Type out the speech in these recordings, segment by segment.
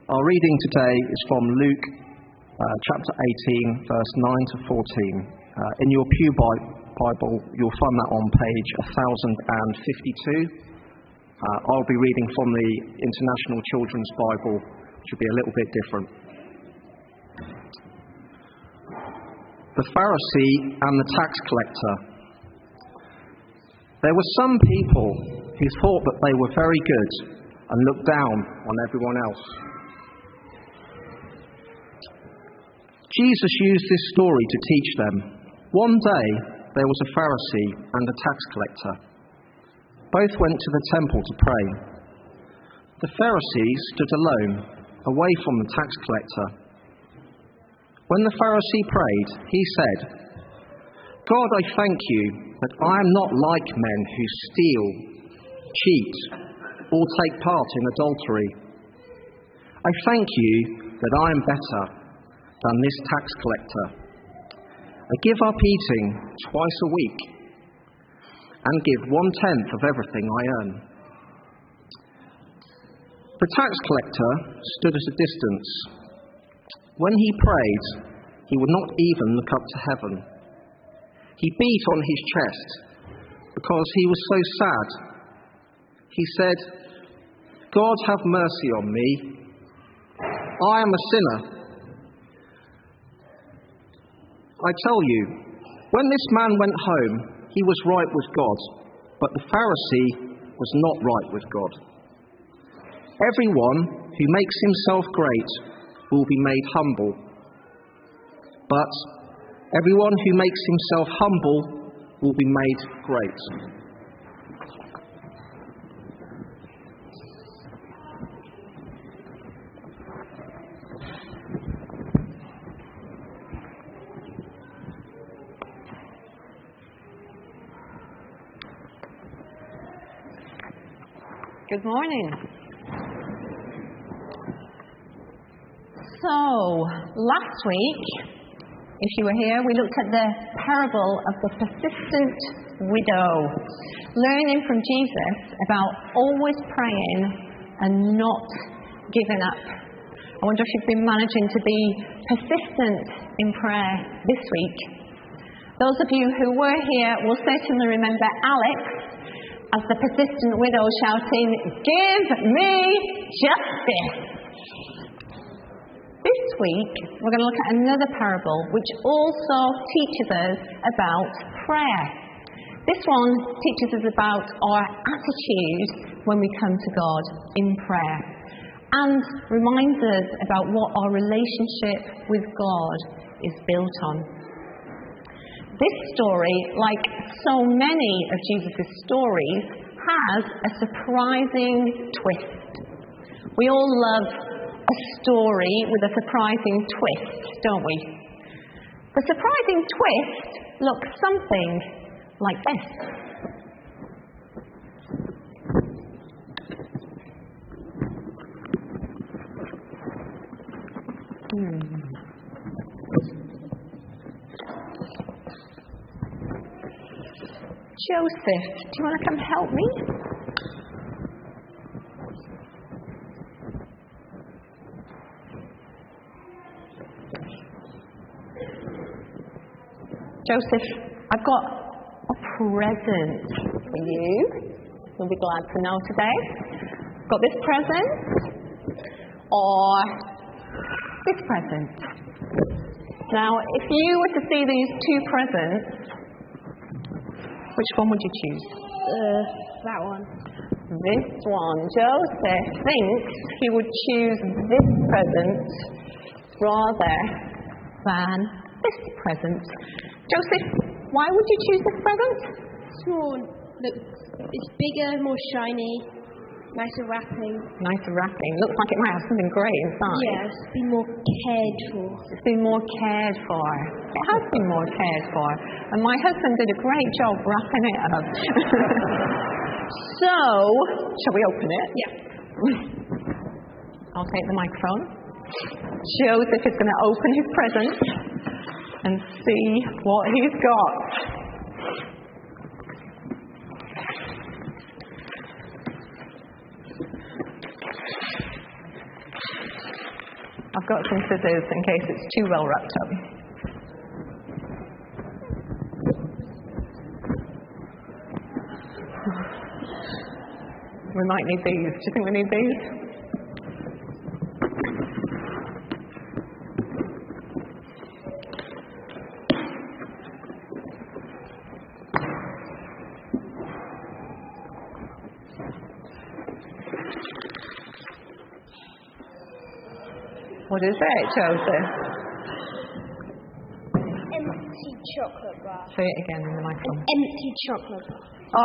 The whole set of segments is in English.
Our reading today is from Luke chapter 18, verse 9 to 14. In your Pew Bible, you'll find that on page 1052. I'll be reading from the International Children's Bible, which will be a little bit different. The Pharisee and the tax collector. There were some people who thought that they were very good and looked down on everyone else. Jesus used this story to teach them. One day, there was a Pharisee and a tax collector. Both went to the temple to pray. The Pharisee stood alone, away from the tax collector. When the Pharisee prayed, he said, "God, I thank you that I am not like men who steal, cheat, or take part in adultery. I thank you that I am better than this tax collector. I give up eating twice a week and give 1/10 of everything I earn." The tax collector stood at a distance. When he prayed, he would not even look up to heaven. He beat on his chest because he was so sad. He said, "God, have mercy on me. I am a sinner." I tell you, when this man went home, he was right with God, but the Pharisee was not right with God. Everyone who makes himself great will be made humble, but everyone who makes himself humble will be made great. Good morning. So, last week, if you were here, we looked at the parable of the persistent widow, learning from Jesus about always praying and not giving up. I wonder if you've been managing to be persistent in prayer this week. Those of you who were here will certainly remember Alex as the persistent widow shouting, "Give me justice!" This week, we're going to look at another parable which also teaches us about prayer. This one teaches us about our attitude when we come to God in prayer and reminds us about what our relationship with God is built on. This story, like so many of Jesus' stories, has a surprising twist. We all love a story with a surprising twist, don't we? The surprising twist looks something like this. Joseph, do you want to come help me? Joseph, I've got a present for you. You'll be glad to know today. I've got this present or this present. Now, if you were to see these two presents, which one would you choose? That one. This one. Joseph thinks he would choose this present rather than this present. Joseph, why would you choose this present? Small. It's bigger, more shiny, nicer wrapping. Nicer wrapping. Looks like it might have something great inside. Yes, be more cared for. It's been more cared for. It has been more cared for. And my husband did a great job wrapping it up. So, shall we open it? Yeah. I'll take the microphone. Joseph is going to open his present and see what he's got. I've got some scissors in case it's too well wrapped up. We might need these. Do you think we need these? What is it, Joseph? Empty chocolate bar. Say it again in the microphone. Empty chocolate bar.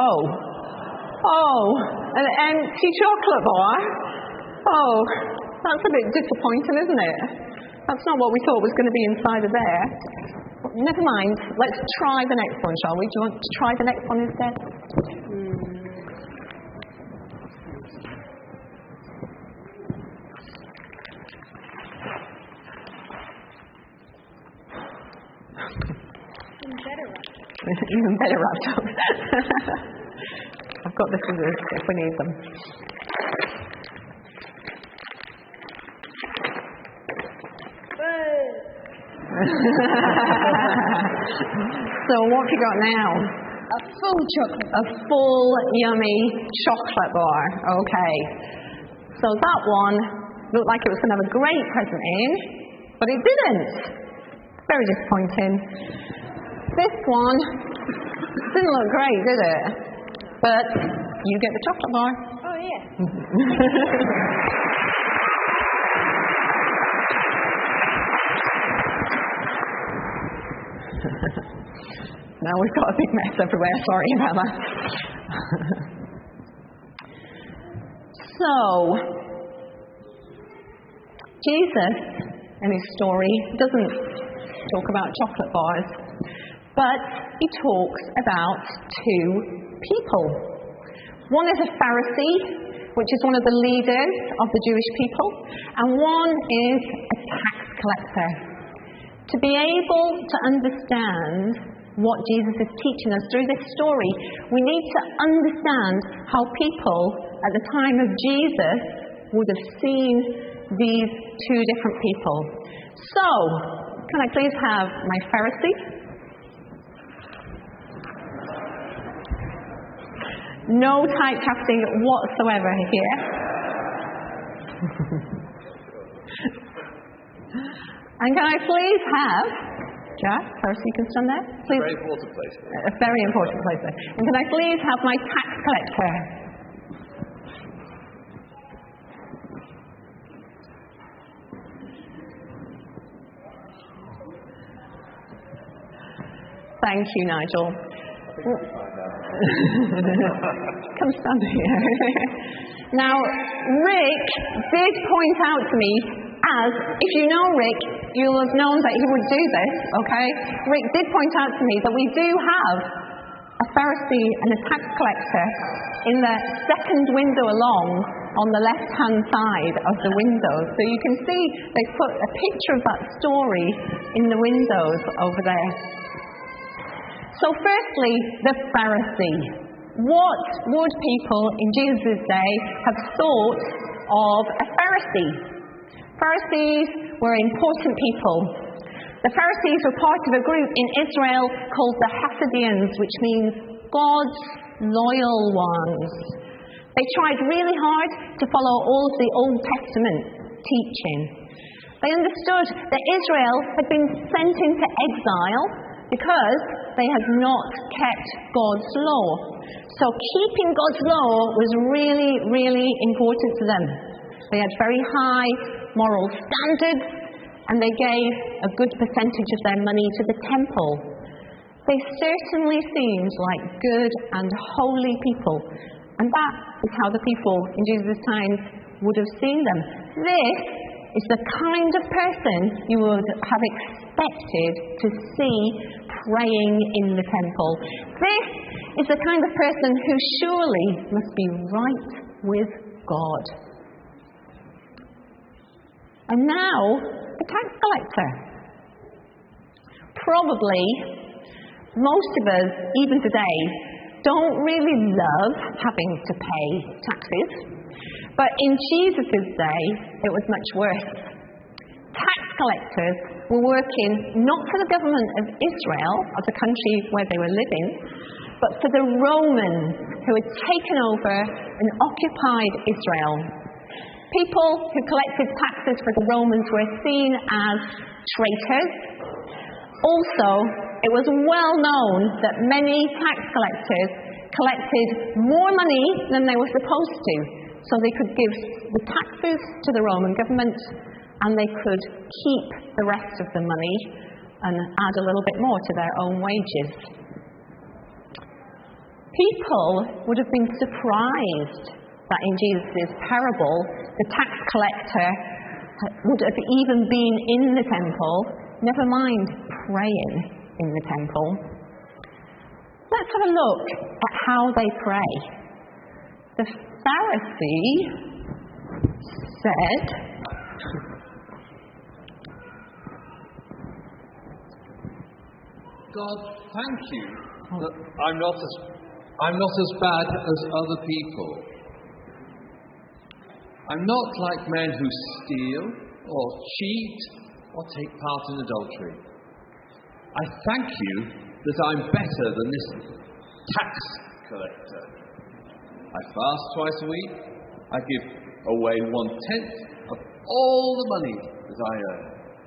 Oh, an empty chocolate bar? Oh, that's a bit disappointing, isn't it? That's not what we thought was going to be inside of there. Never mind, let's try the next one, shall we? Do you want to try the next one instead? Even better wrapped up. I've got the scissors if we need them. So what have you got now? A full chocolate. A full, yummy chocolate bar. Okay. So that one looked like it was going to have a great present in, but it didn't. Very disappointing. This one didn't look great, did it? But you get the chocolate bar. Oh, yeah. Now we've got a big mess everywhere. Sorry about that. So, Jesus, in his story, doesn't talk about chocolate bars. But he talks about two people. One is a Pharisee, which is one of the leaders of the Jewish people, and one is a tax collector. To be able to understand what Jesus is teaching us through this story, we need to understand how people at the time of Jesus would have seen these two different people. So, can I please have my Pharisee? No typecasting whatsoever here. And can I please have Jack, first you can stand there. Please. Very important place. A very important place there. And can I please have my tax collector? Thank you, Nigel. Come stand here. Now, Rick did point out to me, as if you know Rick, you'll have known that he would do this, okay? Rick did point out to me that we do have a Pharisee and a tax collector in the second window along on the left-hand side of the window. So you can see they put a picture of that story in the windows over there. So firstly, the Pharisee. What would people in Jesus' day have thought of a Pharisee? Pharisees were important people. The Pharisees were part of a group in Israel called the Hasidians, which means God's loyal ones. They tried really hard to follow all of the Old Testament teaching. They understood that Israel had been sent into exile because they had not kept God's law. So keeping God's law was really, really important to them. They had very high moral standards, and they gave a good percentage of their money to the temple. They certainly seemed like good and holy people, and that is how the people in Jesus' time would have seen them. This is the kind of person you would have expected to see praying in the temple. This is the kind of person who surely must be right with God. And now, a tax collector. Probably, most of us, even today, don't really love having to pay taxes. But in Jesus' day, it was much worse. collectors were working not for the government of Israel, as a country where they were living, but for the Romans who had taken over and occupied Israel. People who collected taxes for the Romans were seen as traitors. Also, it was well known that many tax collectors collected more money than they were supposed to, so they could give the taxes to the Roman government and they could keep the rest of the money and add a little bit more to their own wages. People would have been surprised that in Jesus' parable, the tax collector would have even been in the temple, never mind praying in the temple. Let's have a look at how they pray. The Pharisee said, God, thank you that I'm not as bad as other people. I'm not like men who steal or cheat or take part in adultery. I thank you that I'm better than this tax collector. I fast twice a week. I give away 1/10 of all the money that I earn.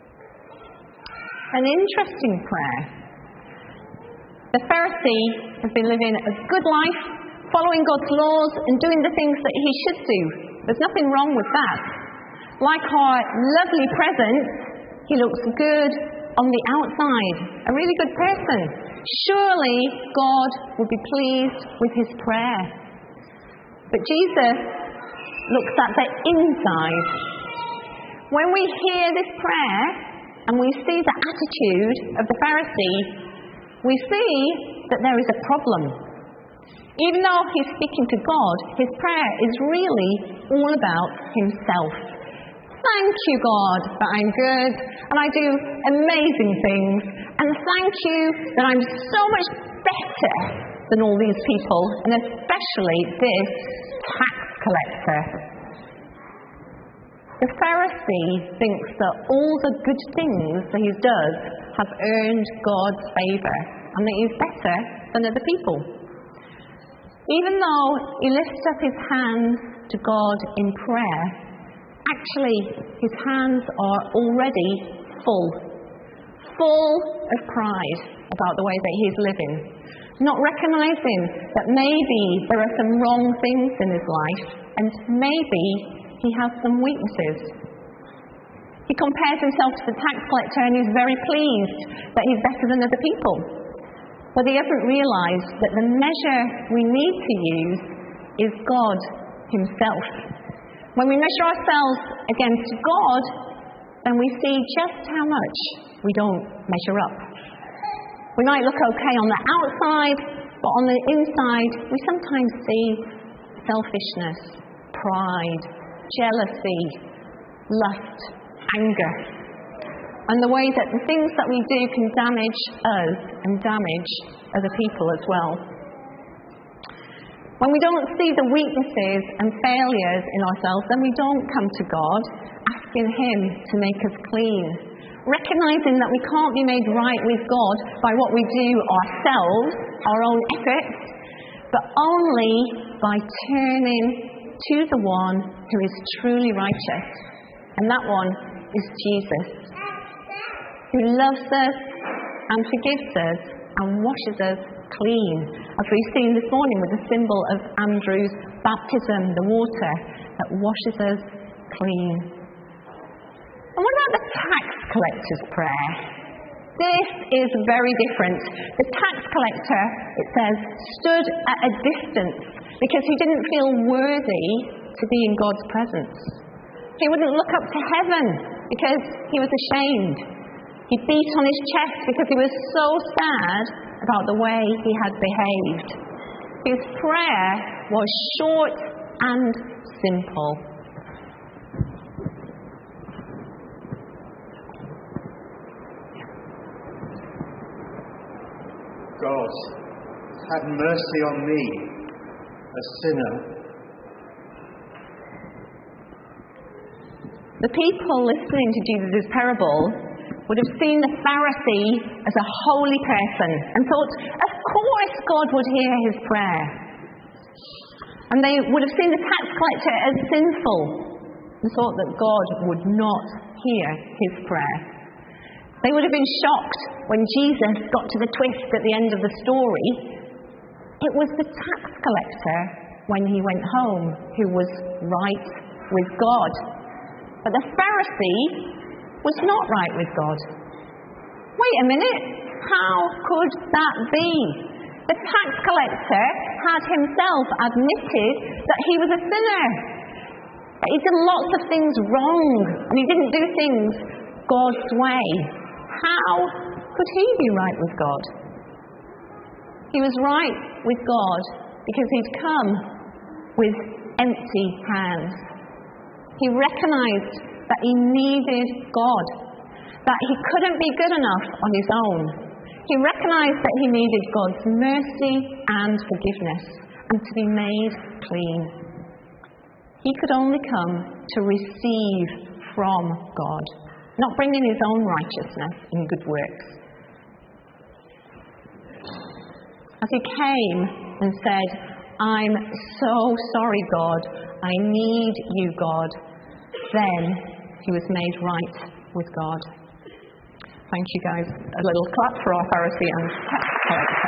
An interesting prayer. The Pharisee has been living a good life, following God's laws and doing the things that he should do. There's nothing wrong with that. Like our lovely present, he looks good on the outside, a really good person. Surely God would be pleased with his prayer. But Jesus looks at the inside. When we hear this prayer and we see the attitude of the Pharisee, we see that there is a problem. Even though he's speaking to God, his prayer is really all about himself. Thank you, God, that I'm good and I do amazing things. And thank you that I'm so much better than all these people, and especially this tax collector. The Pharisee thinks that all the good things that he does have earned God's favour and that he's better than other people. Even though he lifts up his hands to God in prayer, actually his hands are already full of pride about the way that he's living, not recognising that maybe there are some wrong things in his life and maybe he has some weaknesses. He compares himself to the tax collector and he's very pleased that he's better than other people. But he hasn't realised that the measure we need to use is God himself. When we measure ourselves against God, then we see just how much we don't measure up. We might look okay on the outside, but on the inside we sometimes see selfishness, pride, jealousy, lust, anger, and the way that the things that we do can damage us and damage other people as well. When we don't see the weaknesses and failures in ourselves, then we don't come to God asking him to make us clean, recognising that we can't be made right with God by what we do ourselves, our own efforts, but only by turning to the one who is truly righteous. And that one is Jesus, who loves us and forgives us and washes us clean, as we've seen this morning with the symbol of Andrew's baptism, the water that washes us clean. And what about the tax collector's prayer? This is very different. The tax collector, it says, stood at a distance because he didn't feel worthy to be in God's presence. He wouldn't look up to heaven because he was ashamed. He beat on his chest because he was so sad about the way he had behaved. His prayer was short and simple. God, have mercy on me, a sinner. The people listening to Jesus' parable would have seen the Pharisee as a holy person and thought, of course God would hear his prayer. And they would have seen the tax collector as sinful and thought that God would not hear his prayer. They would have been shocked when Jesus got to the twist at the end of the story. It was the tax collector, when he went home, who was right with God. But the Pharisee was not right with God. Wait a minute, how could that be? The tax collector had himself admitted that he was a sinner. He did lots of things wrong, and he didn't do things God's way. How could he be right with God? He was right with God because he'd come with empty hands. He recognized that he needed God, that he couldn't be good enough on his own. He recognized that he needed God's mercy and forgiveness and to be made clean. He could only come to receive from God, not bring in his own righteousness and good works. As he came and said, I'm so sorry, God, I need you, God, then he was made right with God. Thank you guys. A little clap for our Pharisee and tax collector.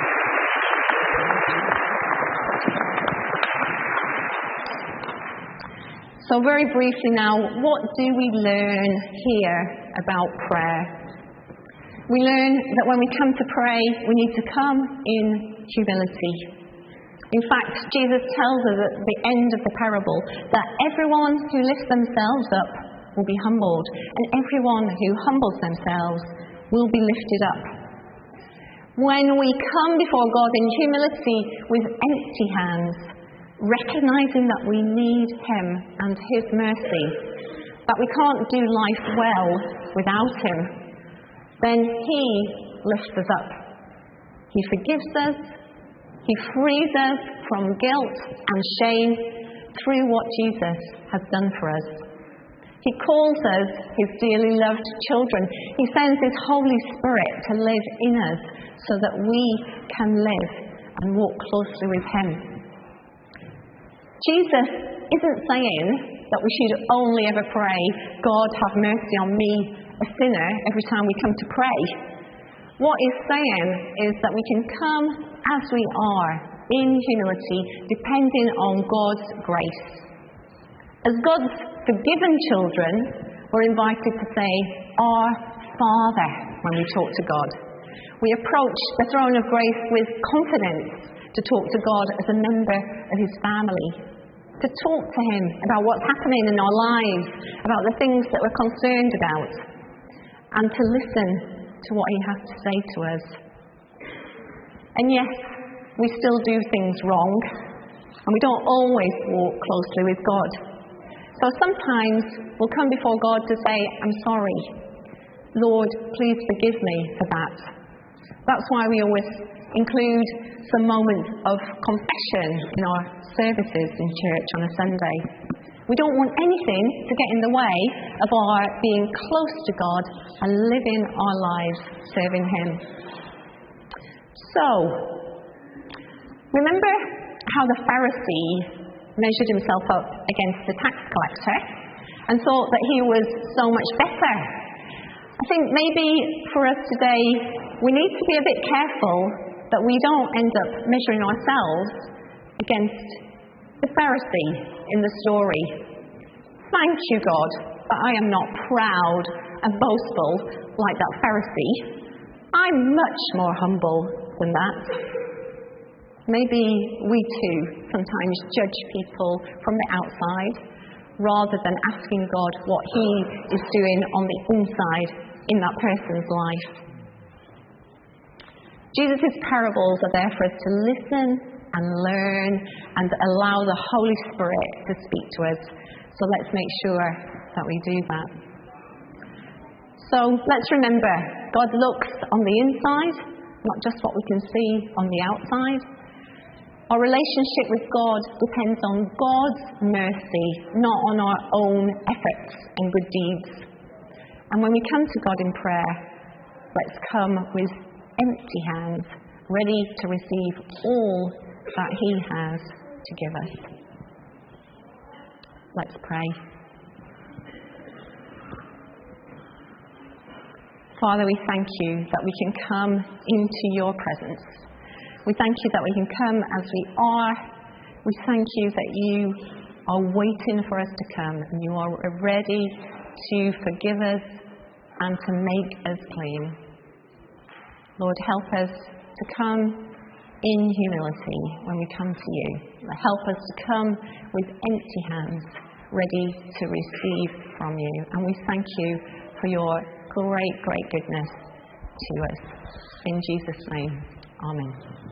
So very briefly now, what do we learn here about prayer? We learn that when we come to pray, we need to come in humility. In fact, Jesus tells us at the end of the parable that everyone who lifts themselves up will be humbled, and everyone who humbles themselves will be lifted up. When we come before God in humility with empty hands, recognizing that we need him and his mercy, that we can't do life well without him, then he lifts us up. He forgives us. He frees us from guilt and shame through what Jesus has done for us. He calls us his dearly loved children. He sends his Holy Spirit to live in us so that we can live and walk closely with him. Jesus isn't saying that we should only ever pray, God have mercy on me, a sinner, every time we come to pray. What he's saying is that we can come as we are, in humility, depending on God's grace. As God's forgiven children, we're invited to say, Our Father, when we talk to God. We approach the throne of grace with confidence to talk to God as a member of his family, to talk to him about what's happening in our lives, about the things that we're concerned about, and to listen to what he has to say to us. And yes, we still do things wrong, and we don't always walk closely with God. So sometimes we'll come before God to say, I'm sorry. Lord, please forgive me for that. That's why we always include some moments of confession in our services in church on a Sunday. We don't want anything to get in the way of our being close to God and living our lives serving him. So, remember how the Pharisee measured himself up against the tax collector and thought that he was so much better. I think maybe for us today, we need to be a bit careful that we don't end up measuring ourselves against the Pharisee in the story. Thank you, God, that I am not proud and boastful like that Pharisee. I'm much more humble than that. Maybe we too sometimes judge people from the outside rather than asking God what he is doing on the inside in that person's life. Jesus' parables are there for us to listen and learn and allow the Holy Spirit to speak to us. So let's make sure that we do that. So let's remember, God looks on the inside, not just what we can see on the outside. Our relationship with God depends on God's mercy, not on our own efforts and good deeds. And when we come to God in prayer, let's come with empty hands, ready to receive all that He has to give us. Let's pray. Father, we thank you that we can come into your presence. We thank you that we can come as we are. We thank you that you are waiting for us to come and you are ready to forgive us and to make us clean. Lord, help us to come in humility when we come to you. Help us to come with empty hands, ready to receive from you. And we thank you for your great, great goodness to us. In Jesus' name, amen.